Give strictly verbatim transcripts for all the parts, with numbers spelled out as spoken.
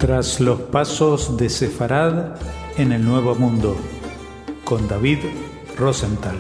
Tras los pasos de Sefarad en el Nuevo Mundo, con David Rosenthal.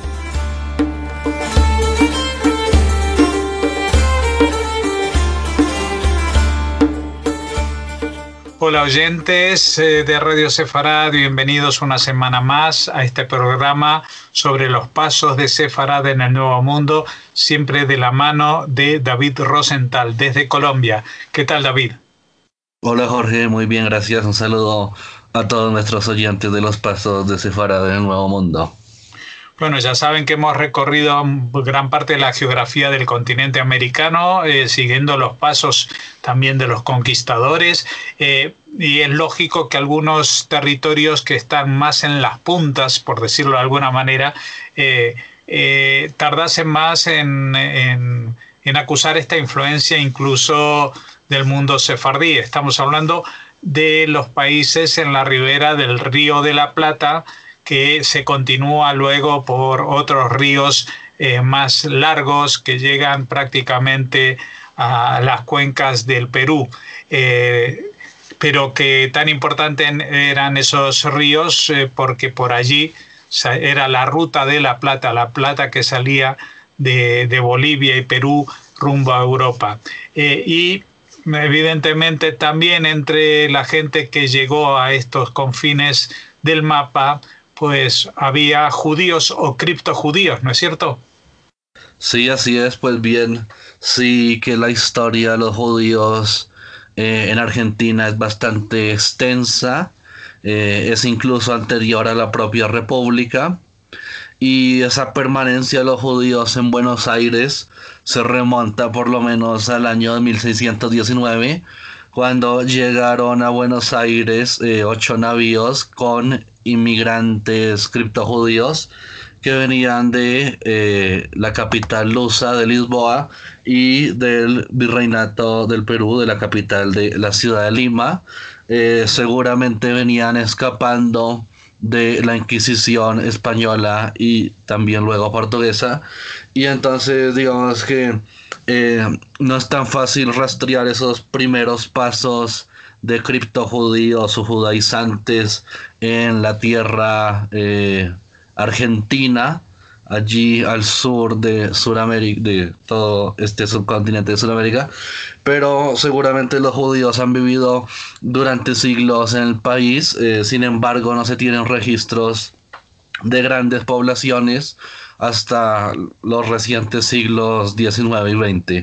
Hola oyentes de Radio Sefarad, bienvenidos una semana más a este programa sobre los pasos de Sefarad en el Nuevo Mundo, siempre de la mano de David Rosenthal desde Colombia. ¿Qué tal, David? Hola Jorge, muy bien, gracias. Un saludo a todos nuestros oyentes de los pasos de Sefarad en el Nuevo Mundo. Bueno, ya saben que hemos recorrido gran parte de la geografía del continente americano, eh, siguiendo los pasos también de los conquistadores, eh, y es lógico que algunos territorios que están más en las puntas, por decirlo de alguna manera, eh, eh, tardasen más en, en, en acusar esta influencia incluso del mundo sefardí. Estamos hablando de los países en la ribera del Río de la Plata, que se continúa luego por otros ríos eh, más largos que llegan prácticamente a las cuencas del Perú. Eh, pero que tan importantes eran esos ríos eh, porque por allí era la ruta de la plata, la plata que salía de, de Bolivia y Perú rumbo a Europa. Eh, y evidentemente también entre la gente que llegó a estos confines del mapa, pues había judíos o criptojudíos, ¿no es cierto? Sí, así es. Pues bien, sí que la historia de los judíos eh, en Argentina es bastante extensa, eh, es incluso anterior a la propia República, y esa permanencia de los judíos en Buenos Aires se remonta por lo menos al año de mil seiscientos diecinueve, cuando llegaron a Buenos Aires eh, ocho navíos con inmigrantes criptojudíos que venían de eh, la capital lusa de Lisboa y del virreinato del Perú, de la capital de la ciudad de Lima. Eh, seguramente venían escapando de la Inquisición española y también luego portuguesa, y entonces digamos que eh, no es tan fácil rastrear esos primeros pasos de criptojudíos o judaizantes en la tierra eh, argentina, allí al sur de Sudamérica, de todo este subcontinente de Sudamérica, pero seguramente los judíos han vivido durante siglos en el país. Eh, sin embargo, no se tienen registros de grandes poblaciones hasta los recientes siglos diecinueve y veinte.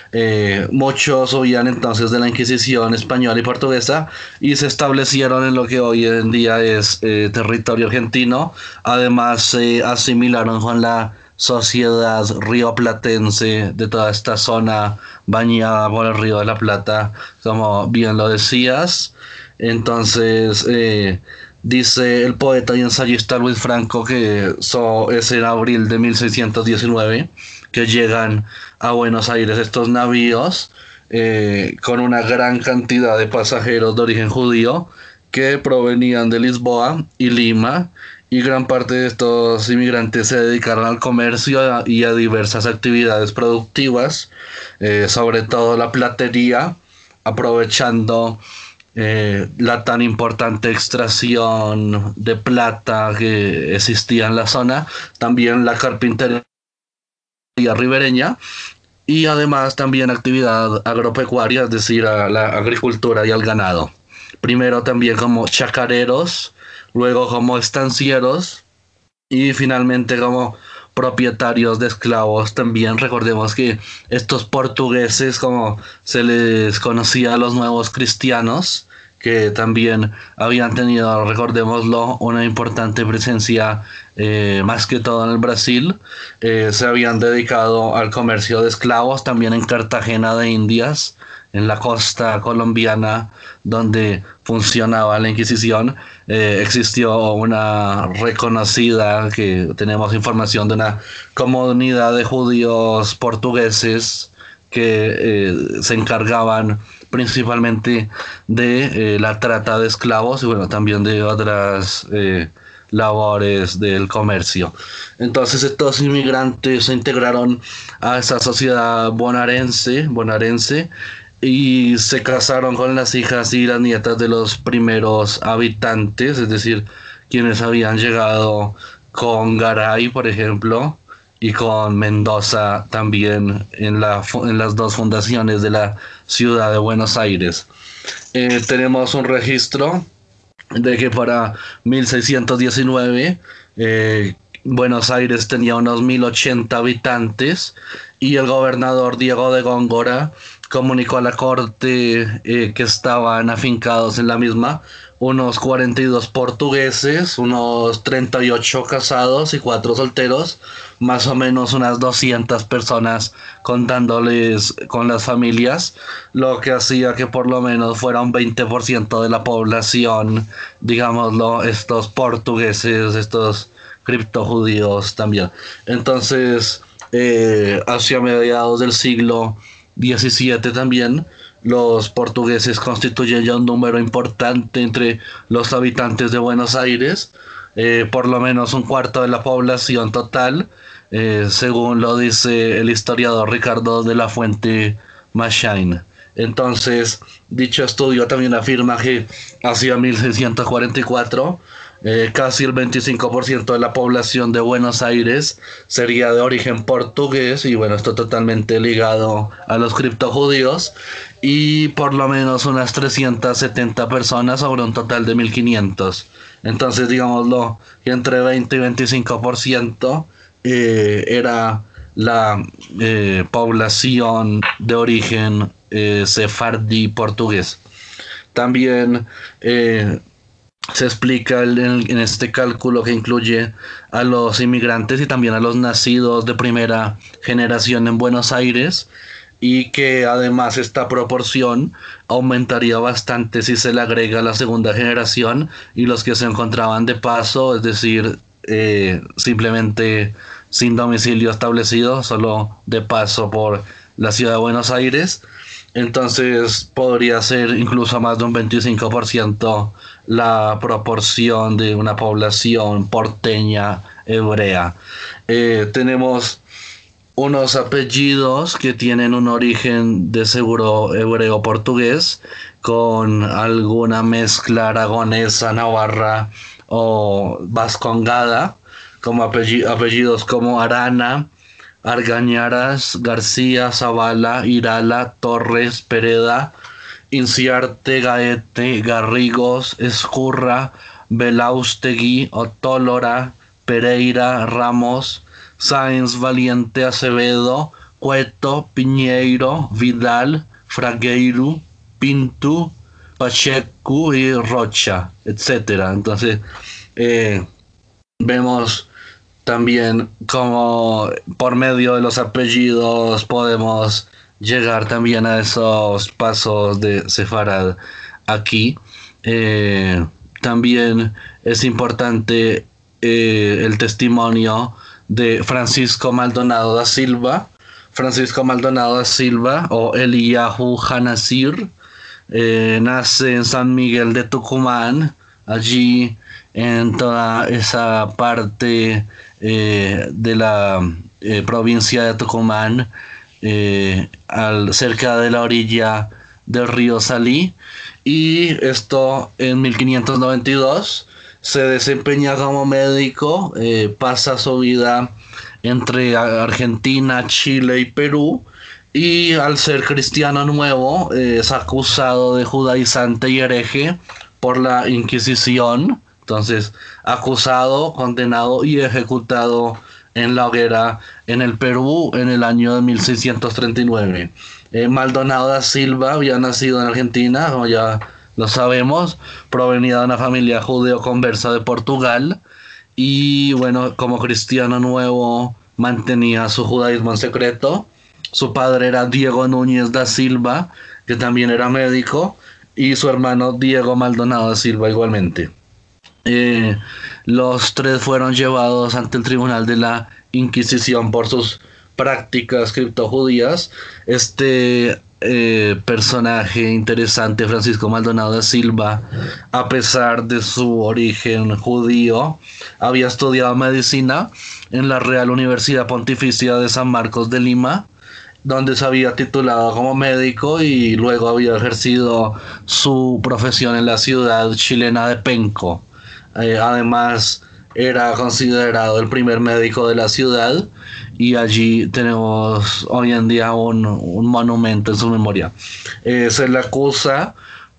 Eh, muchos huían entonces de la Inquisición española y portuguesa y se establecieron en lo que hoy en día es eh, territorio argentino. Además se asimilaron con la sociedad rioplatense de toda esta zona bañada por el Río de la Plata, como bien lo decías. Entonces eh, dice el poeta y ensayista Luis Franco que so, es en abril de mil seiscientos diecinueve que llegan a Buenos Aires estos navíos eh, con una gran cantidad de pasajeros de origen judío que provenían de Lisboa y Lima, y gran parte de estos inmigrantes se dedicaron al comercio y a diversas actividades productivas, eh, sobre todo la platería, aprovechando Eh, la tan importante extracción de plata que existía en la zona, también la carpintería ribereña, y además también actividad agropecuaria, es decir, a la agricultura y al ganado. Primero también como chacareros, luego como estancieros y finalmente como propietarios de esclavos. También recordemos que estos portugueses, como se les conocía a los nuevos cristianos, que también habían tenido, recordémoslo, una importante presencia eh, más que todo en el Brasil, eh, se habían dedicado al comercio de esclavos también en Cartagena de Indias, en la costa colombiana donde funcionaba la Inquisición. Eh, existió una reconocida, que tenemos información de una comunidad de judíos portugueses que eh, se encargaban principalmente de eh, la trata de esclavos y bueno, también de otras eh, labores del comercio. Entonces estos inmigrantes se integraron a esa sociedad bonaerense, bonaerense y se casaron con las hijas y las nietas de los primeros habitantes, es decir, quienes habían llegado con Garay, por ejemplo, y con Mendoza también en, la, en las dos fundaciones de la ciudad de Buenos Aires. Eh, tenemos un registro de que para mil seiscientos diecinueve eh, Buenos Aires tenía unos mil ochenta habitantes y el gobernador Diego de Góngora comunicó a la corte eh, que estaban afincados en la misma unos cuarenta y dos portugueses, unos treinta y ocho casados y cuatro solteros, más o menos unas doscientas personas contándoles con las familias, lo que hacía que por lo menos fuera un veinte por ciento de la población, digámoslo, estos portugueses, estos criptojudíos también. Entonces, eh, hacia mediados del siglo diecisiete también, los portugueses constituyen ya un número importante entre los habitantes de Buenos Aires, eh, por lo menos un cuarto de la población total, eh, según lo dice el historiador Ricardo de la Fuente Machain. Entonces, dicho estudio también afirma que hacia mil seiscientos cuarenta y cuatro Eh, casi el veinticinco por ciento de la población de Buenos Aires sería de origen portugués, y bueno, esto totalmente ligado a los criptojudíos, y por lo menos unas trescientas setenta personas sobre un total de mil quinientos. Entonces, digámoslo, que entre veinte y veinticinco por ciento eh, era la eh, población de origen eh, sefardí portugués. También eh, se explica en, en este cálculo que incluye a los inmigrantes y también a los nacidos de primera generación en Buenos Aires, y que además esta proporción aumentaría bastante si se le agrega la segunda generación y los que se encontraban de paso, es decir, eh, simplemente sin domicilio establecido, solo de paso por la ciudad de Buenos Aires. Entonces podría ser incluso más de un veinticinco por ciento la proporción de una población porteña hebrea. Eh, tenemos unos apellidos que tienen un origen de seguro hebreo portugués con alguna mezcla aragonesa, navarra o vascongada, como apellidos como Arana, Argañaras, García, Zavala, Irala, Torres, Pereda, Inciarte, Gaete, Garrigos, Escurra, Belaustegui, Otólora, Pereira, Ramos, Sáenz, Valiente, Acevedo, Cueto, Piñeiro, Vidal, Fragueiro, Pintu, Pacheco y Rocha, etcétera. Entonces, eh, vemos también como por medio de los apellidos podemos llegar también a esos pasos de Sefarad aquí. Eh, también es importante eh, el testimonio de Francisco Maldonado da Silva. Francisco Maldonado da Silva, o Eliyahu Hanasir, eh, nace en San Miguel de Tucumán, allí en toda esa parte eh, de la eh, provincia de Tucumán, eh, al, cerca de la orilla del río Salí, y esto en mil quinientos noventa y dos se desempeña como médico, eh, pasa su vida entre Argentina, Chile y Perú, y al ser cristiano nuevo eh, es acusado de judaizante y hereje por la Inquisición. Entonces, acusado, condenado y ejecutado en la hoguera en el Perú en el año de mil seiscientos treinta y nueve. Eh, Maldonado da Silva había nacido en Argentina, como ya lo sabemos, provenía de una familia judeo-conversa de Portugal, y bueno, como cristiano nuevo mantenía su judaísmo en secreto. Su padre era Diego Núñez da Silva, que también era médico, y su hermano Diego Maldonado da Silva igualmente. Eh, los tres fueron llevados ante el tribunal de la Inquisición por sus prácticas criptojudías. Este eh, personaje interesante, Francisco Maldonado da Silva, a pesar de su origen judío, había estudiado medicina en la Real Universidad Pontificia de San Marcos de Lima, donde se había titulado como médico y luego había ejercido su profesión en la ciudad chilena de Penco. Eh, además, era considerado el primer médico de la ciudad y allí tenemos hoy en día un, un monumento en su memoria. Eh, se le acusa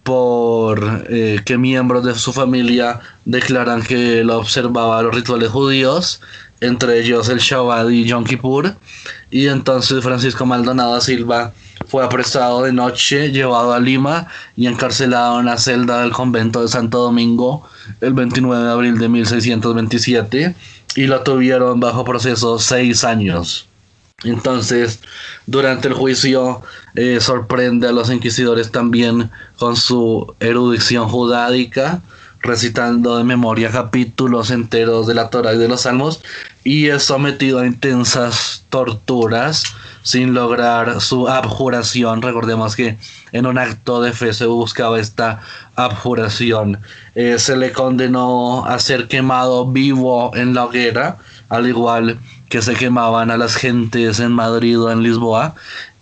por eh, que miembros de su familia declaran que él observaba los rituales judíos, entre ellos el Shabbat y Yom Kippur, y entonces Francisco Maldonado Silva fue apresado de noche, llevado a Lima y encarcelado en la celda del convento de Santo Domingo el veintinueve de abril de mil seiscientos veintisiete, y lo tuvieron bajo proceso seis años. Entonces, durante el juicio eh, sorprende a los inquisidores también con su erudición judáica, recitando de memoria capítulos enteros de la Torá y de los Salmos, y es sometido a intensas torturas sin lograr su abjuración. Recordemos que en un acto de fe se buscaba esta abjuración. Eh, se le condenó a ser quemado vivo en la hoguera, al igual que se quemaban a las gentes en Madrid o en Lisboa,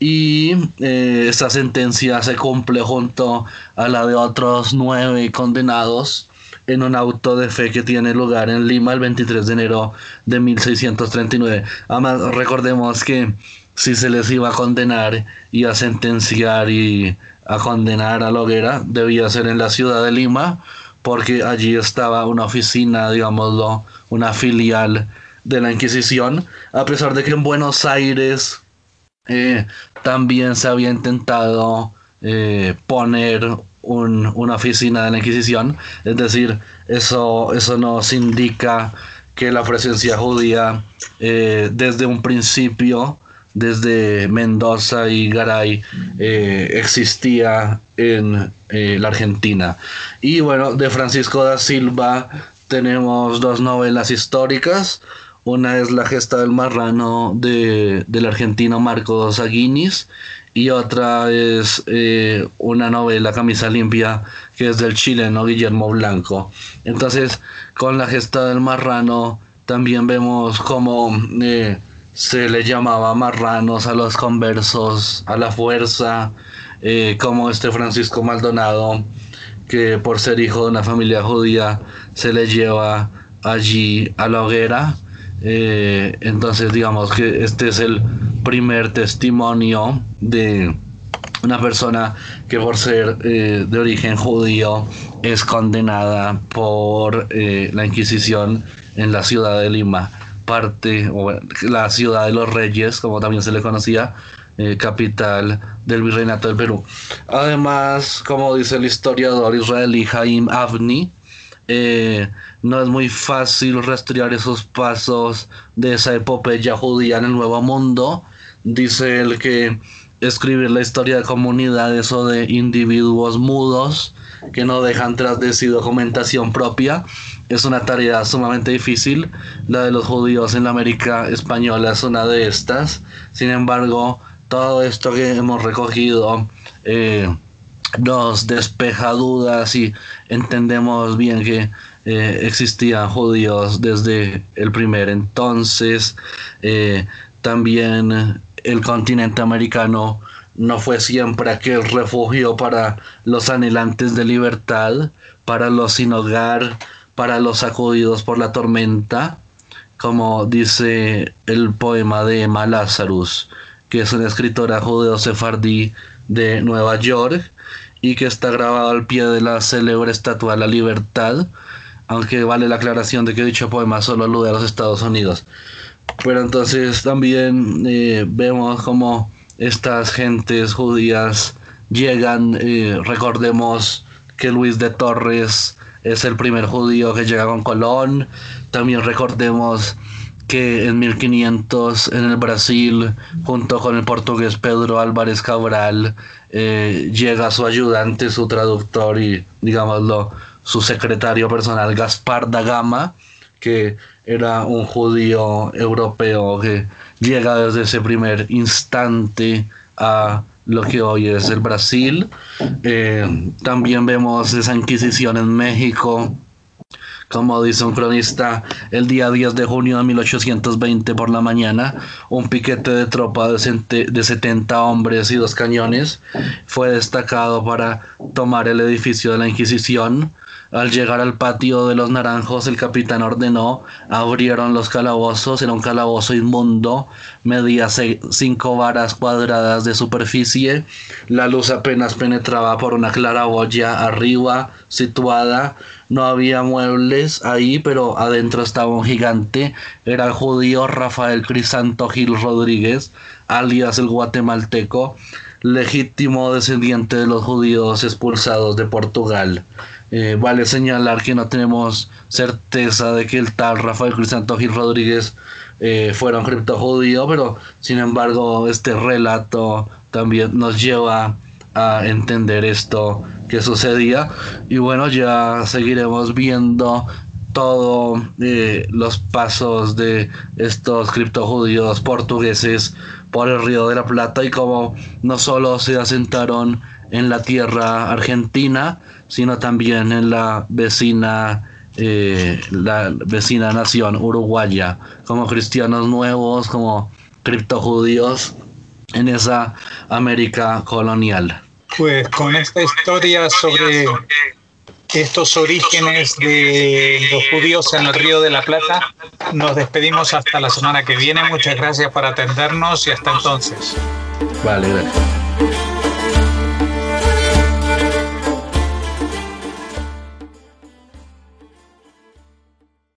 y eh, esta sentencia se cumple junto a la de otros nueve condenados en un auto de fe que tiene lugar en Lima el veintitrés de enero de mil seiscientos treinta y nueve. Además, recordemos que si se les iba a condenar y a sentenciar y a condenar a la hoguera, debía ser en la ciudad de Lima, porque allí estaba una oficina, digámoslo, una filial de la Inquisición, a pesar de que en Buenos Aires eh, también se había intentado eh, poner un, una oficina de la Inquisición. Es decir, eso, eso nos indica que la presencia judía eh, desde un principio, desde Mendoza y Garay, eh, existía en eh, la Argentina. Y bueno, de Francisco da Silva tenemos dos novelas históricas. Una es La gesta del marrano de, del argentino Marcos Aguinis, y otra es eh, una novela, Camisa limpia, que es del chileno Guillermo Blanco. Entonces, con La gesta del marrano también vemos cómo eh, se le llamaba marranos a los conversos a la fuerza, eh, como este Francisco Maldonado, que por ser hijo de una familia judía se le lleva allí a la hoguera. Eh, entonces digamos que este es el primer testimonio de una persona que por ser eh, de origen judío es condenada por eh, la Inquisición en la ciudad de Lima, parte, o la ciudad de los Reyes, como también se le conocía, eh, capital del Virreinato del Perú. Además, como dice el historiador israelí Haim Avni, Eh, no es muy fácil rastrear esos pasos de esa epopeya judía en el Nuevo Mundo. Dice él que escribir la historia de comunidades o de individuos mudos que no dejan tras de sí documentación propia es una tarea sumamente difícil. La de los judíos en la América española es una de estas. Sin embargo, todo esto que hemos recogido eh, nos despeja dudas y entendemos bien que eh, existían judíos desde el primer entonces. Eh, también el continente americano no fue siempre aquel refugio para los anhelantes de libertad, para los sin hogar, para los sacudidos por la tormenta, como dice el poema de Emma Lazarus, que es una escritora judeo-sefardí de Nueva York y que está grabado al pie de la célebre estatua de la libertad, aunque vale la aclaración de que dicho poema solo alude a los Estados Unidos. Pero entonces también eh, vemos como estas gentes judías llegan, eh, recordemos que Luis de Torres es el primer judío que llega con Colón. También recordemos que en mil quinientos en el Brasil, junto con el portugués Pedro Álvarez Cabral, eh, llega su ayudante, su traductor y, digámoslo, su secretario personal, Gaspar da Gama, que era un judío europeo que llega desde ese primer instante a lo que hoy es el Brasil. Eh, también vemos esa Inquisición en México, Como dice un cronista, el día diez de junio de mil ochocientos veinte por la mañana, un piquete de tropa de, de setenta hombres y dos cañones fue destacado para tomar el edificio de la Inquisición. Al llegar al patio de los Naranjos, el capitán ordenó, abrieron los calabozos. Era un calabozo inmundo, medía cinco varas cuadradas de superficie, la luz apenas penetraba por una claraboya arriba situada, no había muebles ahí, pero adentro estaba un gigante. Era el judío Rafael Crisanto Gil Rodríguez, alias el guatemalteco, legítimo descendiente de los judíos expulsados de Portugal. Eh, vale señalar que no tenemos certeza de que el tal Rafael Crisanto Gil Rodríguez eh, fuera un criptojudío, pero sin embargo este relato también nos lleva a entender esto que sucedía. Y bueno, ya seguiremos viendo todos eh, los pasos de estos criptojudíos portugueses por el Río de la Plata y cómo no solo se asentaron en la tierra argentina, sino también en la vecina eh, la vecina nación uruguaya, como cristianos nuevos, como criptojudíos en esa América colonial. Pues con esta historia sobre estos orígenes de los judíos en el Río de la Plata, nos despedimos hasta la semana que viene. Muchas gracias por atendernos y hasta entonces. Vale, gracias.